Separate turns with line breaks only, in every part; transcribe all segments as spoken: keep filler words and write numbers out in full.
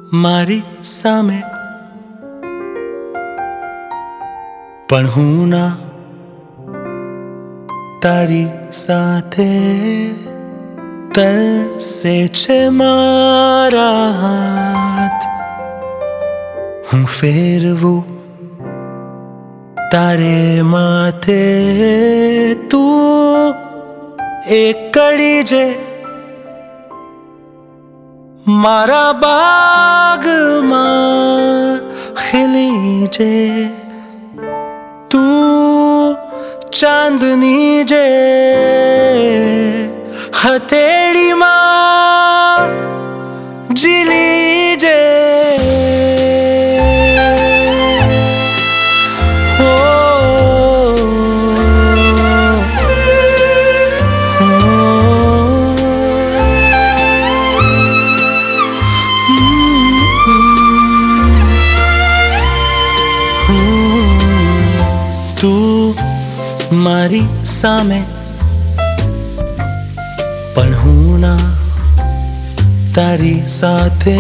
મારી સામે પણ હું ના તારી સાથે તરસે છે મારા હાથ હું ફેરવું તારે માથે તું એક કડી જે મારા બાગમાં ખીલી જે તું ચાંદની જે હથેળીમાં ઝીલી જે તું મારી સામે પણ હું ના તારી સાથે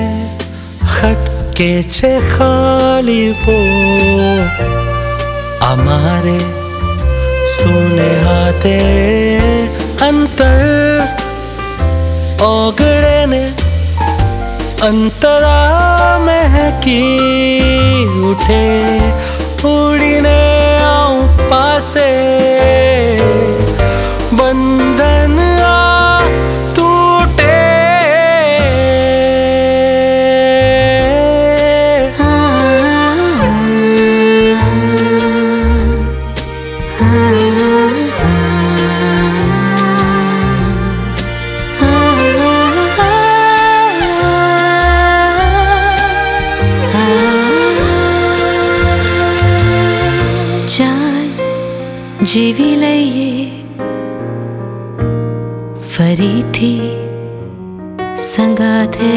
ખટકે છે ખાલી પો અમારે સુને હાથે અંતર ઓગળે ને અંતરા મહેકી ઉઠે ઉડીને આઉં પાસે બંધન આ તૂટે
જીવી લઈએ ફરીથી સંગાથે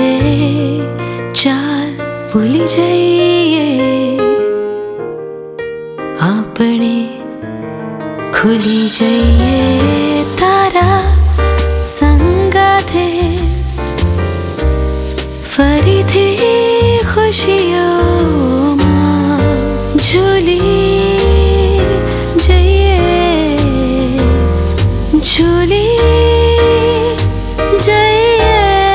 ચાલ ભૂલી જઈએ આપણે ખુલી જઈએ તારા સંગાથે ફરીથી ખુશીઓમાં ઝૂલી झूली जइए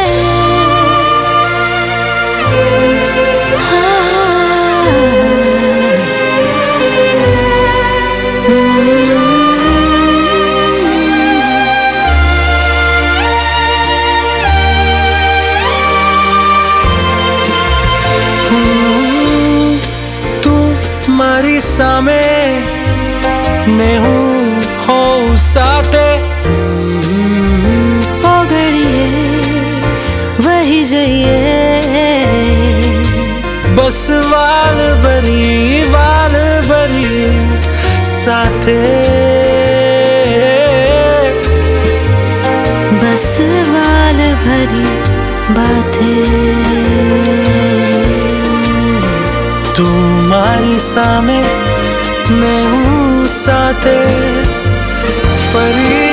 तू मारी सामे ने हूँ हो साथे
ओगड़िए वही जइए
बस वाल भरी वाल भरी साथे
बस वाल भरी बातें
तू मारी सामे मैं हूँ साथे फरी